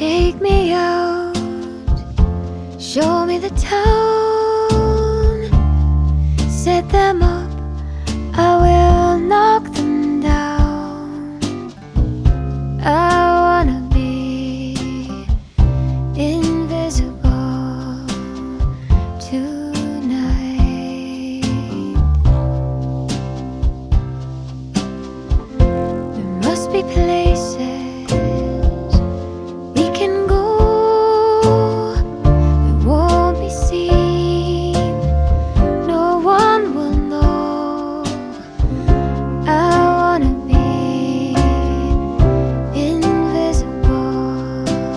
Take me out, show me the town, set them up, I will